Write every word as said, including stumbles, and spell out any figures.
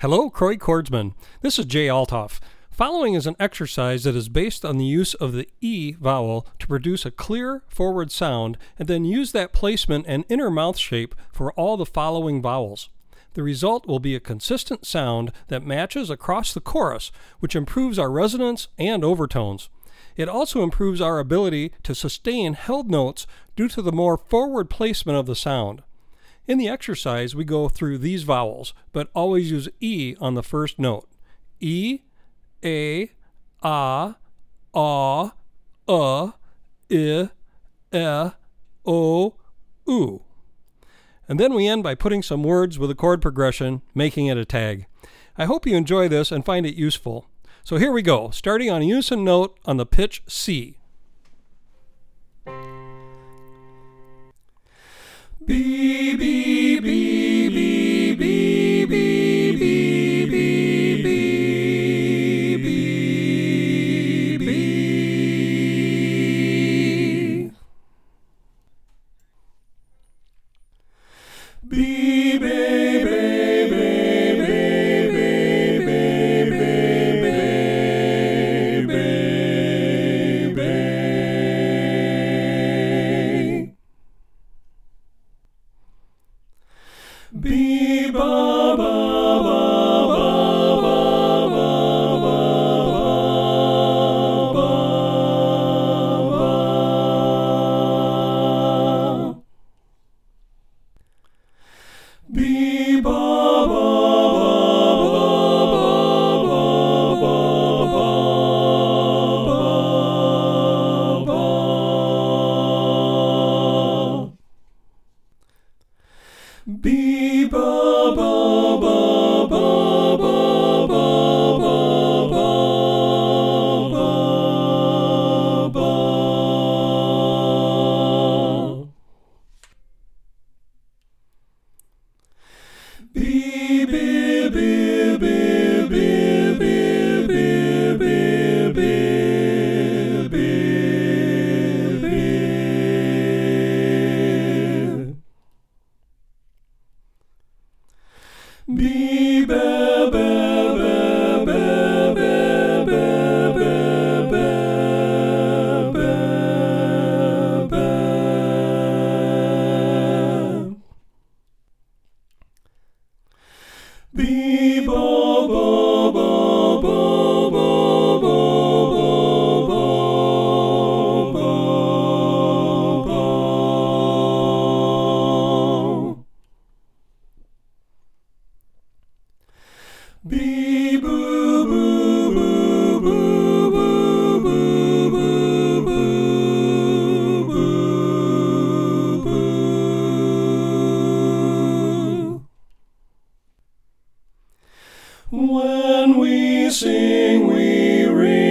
Hello, Croy Chordsman. This is Jay Althoff. Following is an exercise that is based on the use of the E vowel to produce a clear forward sound and then use that placement and inner mouth shape for all the following vowels. The result will be a consistent sound that matches across the chorus, which improves our resonance and overtones. It also improves our ability to sustain held notes due to the more forward placement of the sound. In the exercise, we go through these vowels, but always use E on the first note. E, A, Ah, Aw, Uh, I, Eh, O, Oo. And then we end by putting some words with a chord progression, making it a tag. I hope you enjoy this and find it useful. So here we go, starting on a unison note on the pitch C. B, B, B, B, B, B, B, B, B, B, B. B, B, Be ba ba ba ba ba ba ba ba ba. Be ba ba ba ba ba ba ba ba. Be ba ba ba ba ba ba ba ba ba ba. Be be be be be be be be be be be. Be ba ba ba ba ba ba ba ba ba ba. Be ba ba ba ba ba ba ba ba ba. Be boo boo boo boo boo boo boo boo boo boo. When we sing, we ring.